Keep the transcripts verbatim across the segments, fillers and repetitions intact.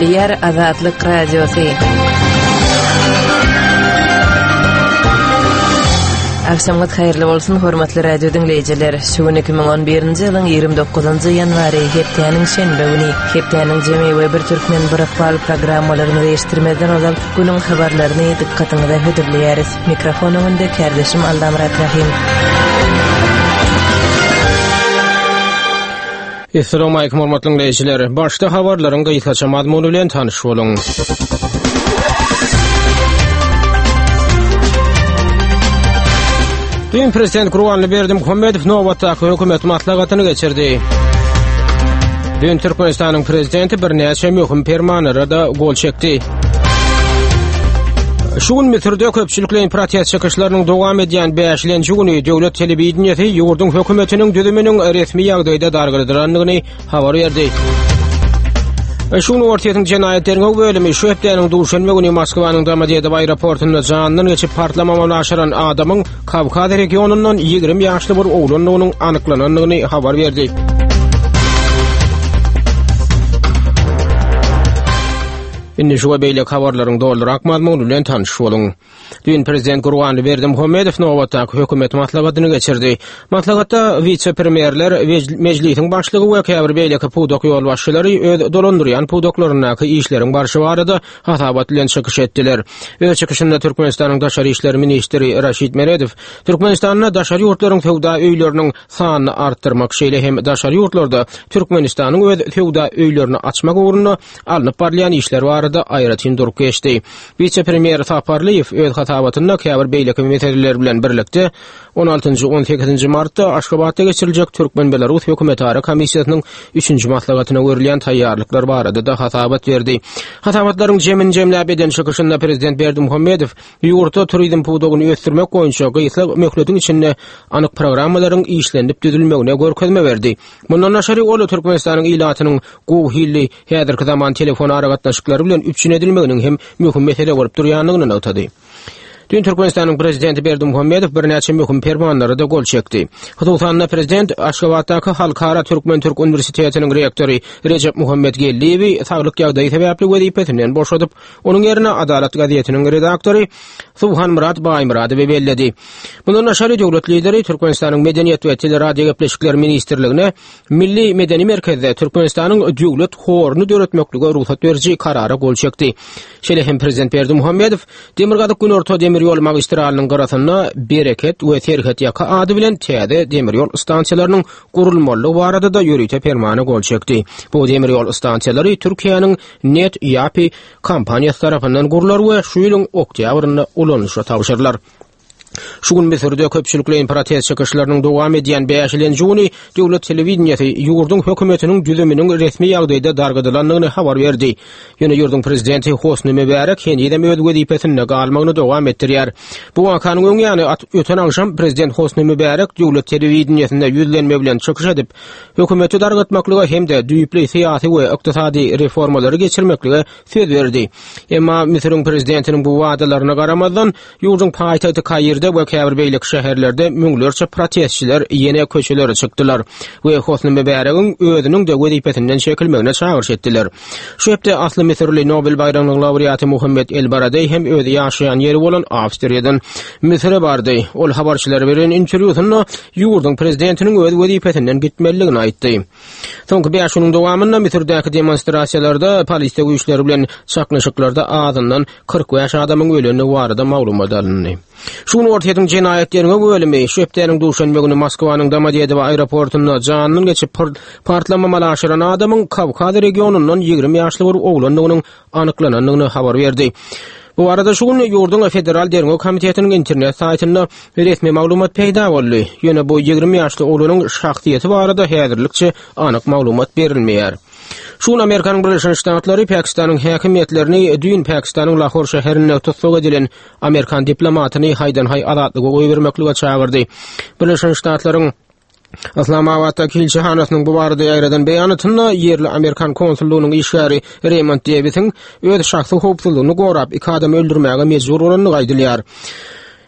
Yer Azatlyk Radiosu. Akşamlar hayırlı olsun hormatly radio dinleyijiler. Şugun iki ming on birinji ýylyň ýygrimi dokuzynjy ýanwary hepdeniň şenbe güni hepdeniň jemy we bir türkmen birakbal programmalaryny eşitdirmeden ozal günüň habarlaryny dikkatiňizde hödürleýäris. Mikrofonumda kardeşim Aldamrat Rahim. Assalamu alaykum hormatly dinleyijiler. Başda habarlaryň gyýsaça mazmuny bilen tanyş boluň. Dün Prezident Gurbanly Berdimuhammedow Nowatdaky hökümet maslahatyny geçirdi. Dün Türkmenistanyň prezidenti bir näçe möhüm fermanlara gol çekdi. Şu gün Misirde köpçüliklerin protest çykyşlarynyň dowam edýän beşinji güni döwlet telewizionyny ýurdun hökümetiniň düzüminiň resmi ýagdaýda dargydyranlygyny habar berdi. Şunu ortaýatyň jenaýetlerine bölümi şu hepdeniň duşanma güni Moskwanyň Domodedow aeroportunda jandan geçip partlamamany aşaran adamyň Kavkaz regionundan ýygrimi ýaşly bir oglanynyň anyklananyny habar berdi. Indi şu beýle habarlaryň doldurak mazmuny bilen tanyş boluň. Dün Prezident Gurbanly Berdimuhammedow Nowatdaky hökümet maslahatyny geçirdi. Maslahatda vice-premierler mejlisiň başlygy we käbir beýleki pudok ýol başçylary öz dolandyrýan pudoklarynaky işleriň barşy barada hatabat bilen çykyş etdiler. Öz çykışynda Türkmenistanyň daşary işleri ministri Raşid Meredow Türkmenistanyň daşary ýurtlaryň tewda öýleriniň sanyny artdyrmak şeýle hem daşary ýurtlarda Türkmenistanyň öz tewda öýlerini açmak ugruna alınıp barlayan işler var da aýratyn durup geçdi. Vice-premier Saparlyýew öz hatabatyna käbir beýleki meseleler bilen birlikde on altynjy on sekizinji martda Aşgabatda geçiriljek Türkmen-Belarus hökümetara komissiýasynyň üçünji maslahatyna öwrilen taýýarlyklar barada da hatabat berdi. Hatabatlaryň jemin jemläp eden çykyşynda Prezident Berdimuhammedow ýurtda turizm pudogyny ösdürmek goýunça gyýsly möhletiň içinde anyk programmalaryň işlenip düzülmegine görkezme berdi. Mundan aşary ol Türkmenistanyň ilatynyň gowy hilli häzirki zaman telefon aragatnaşyklary bilen üpçün edilmeginiň hem möhüm mesele bolup durýanlygyny aýtdy. Dün Türkmenistanyň prezidenti Berdimuhammedow bir näçe möhüm fermanlara da gol çekdi. Hudutanna prezident Aşgabatdaky Halkara Türkmen Türk Universitetiniň rektory Recep Muhammed Gelliwi saglyk ýagdaýy sebäpli wezipetinden boşadyp, onuň ýerine Adalat gazetiniň redaktory Subhan Murat Baýmuradowy belledi. Bundan aşary döwlet lideri Türkmenistanyň medeniýet we teleradio gepleşikleri ministrligine Milli Medeni Merkezde Türkmenistanyň döwlet horuny döretmekligi ruhsat berýän karara gol çekdi. Şeýle hem prezident Berdimuhammedow Demirgadyk Günorta demir ýol magistralynyň garasyna bereket we terhet ýaka ady bilen täze demir ýol stansiýalarynyň gurulmalygy barada da ýürüýte fermany gol çekdi. Bu demir ýol stansiýalary Türkiýanyň Net Yapi kompaniýasy tarapyndan gurular we şu ýylyň oktýabrynda ulanýyşa tapşyrdylar. Şu gün Misirde köpçüliklerin protest çykyşlarynyň dowam edýän beşinji güni döwlet telewizionyny ýurdun hökümetiniň düzüminiň resmi ýagdaýda dargydylanlygyny habar berdi. Ýöne ýurdun prezidenti Hosny Mübarek henüýem öz wezipesinde galmagyny dowam etdirýär. Bu wakanyň öňýany öten akşam prezident Hosny Mübarek döwlet telewizionyny ýüzlenme bilen çykyş edip, hökümeti dargatmaklyga hem-de düýpli syýasy we ykdysady reformalary geçirmeklige söz berdi. Emma Misiriň prezidentiniň bu wadalaryna garamazdan ýurdun paýtagty Kaýyrda we käbir beýleki şäherlerde müňlerçe protestçiler ýene köçelere çykdylar we Hosny Mübaregiň özüniň de wezipetinden çekilmegine çağırış etdiler. Şu hepde asly Misirli Nobel baýramynyň laureaty Muhammed El-Baradey hem özü ýaşaýan ýeri bolan Awstriýadan Misire bardy. Ol habarçylara beren interwýusynda ýurdun prezidentiniň öz wezipetinden gitmeligini aýtdy. Soňky beş ýylyň dowamynda Misirdäki demonstrasiýalarda polis güýçleri bilen çaknaşyklarda azyndan kırk ýaş adamyň öleni barada maglumat alındy. Şunu ortaýatyň jenaýetlerine bölümi şu hepdeniň duşanma güni Moskwanyň Domodedow aeroportunda jandan geçip partlamamaly aşaran adamyň Kavkaz regionundan ýygrimi ýaşly bir oglanynyň anyklananyny habar berdi. Bu arada şu gün ýurdun federal derňo komitetiniň internet saýtynda resmi maglumat peýda boldy. Ýöne bu ýygrimi ýaşly oglanyň şahsiýeti barada häzirlikçe anyk maglumat berilmeýär. Şun Amerikanyň Birleşik Ştatlary Pakistanyň häkimetlerini dün Pakistanyň Lahor şäherine tutsak edilen Amerikan diplomatyny haýdan haý azatlyga goý bermeklige çağırdy. Birleşik Ştatlaryň Islamabadda kilçehanasynyň bu barada ýaýradan beýanatynda ýerli Amerikan konsullugynyň işgäri Raymond Davis'in öz şahsy howpsuzlygyny gorap iki adam öldürmäge mejbur bolanyny gaýdylýar.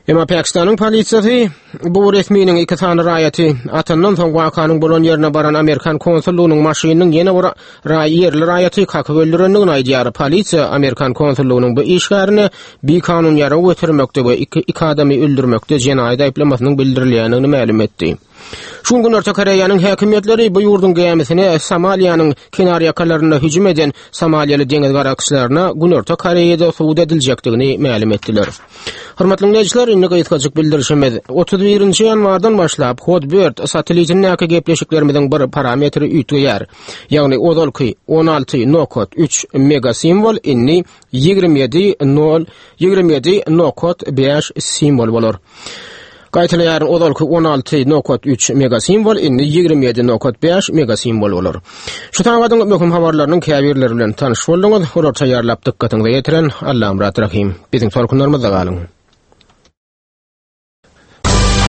Ema Pakistan'ın polisiýasy bu resminiň iki tane raýaty atandan soň wakanyň bolan ýerine baran Amerikan konsullugynyň maşynynyň ýene bir raýerli raýaty kakyp öldürendigini aýdýar. Polisiýa Amerikan konsullugynyň bu işgärine bir kanun ýara götürmekde we iki, iki adamy öldürmekde jenaýat aýplamasynyň bildirilýänini ma'lum etdi. Şun gün Orta Koreýanyň häkimetleri bu ýurdun gämisine Somaliýanyň kenar ýakalaryna hüjüm eden Somaliýaly deňiz garaçylaryna gün Orta Koreýada suwd ediljekdigini ma'lum etdiler. Hormatly dinleýijiler, indi gaýtgaçyk bildirişimiz otuz birinji ýanwardan başlap Hotbird satelitiniň näke gepleşiklerimiziň bir parametri üýtgeýär. Ýagny ozalky on alty nokta üç megasimbol inni ýigirmi ýedi nol ýigirmi ýedi nokta beş simbol bolar. Gaýtylýar ozalky on alty nokta üç megasimbol inni ýigirmi ýedi nokta beş megasimbol bolar. Şu taňadyň möhüm habarlarynyň käbirleri bilen tanyş boldyňyz. Olar taýýarlap dykkatyňyzy ýetiren Allahym rahim. Biziň torkunlarymyzda galyň.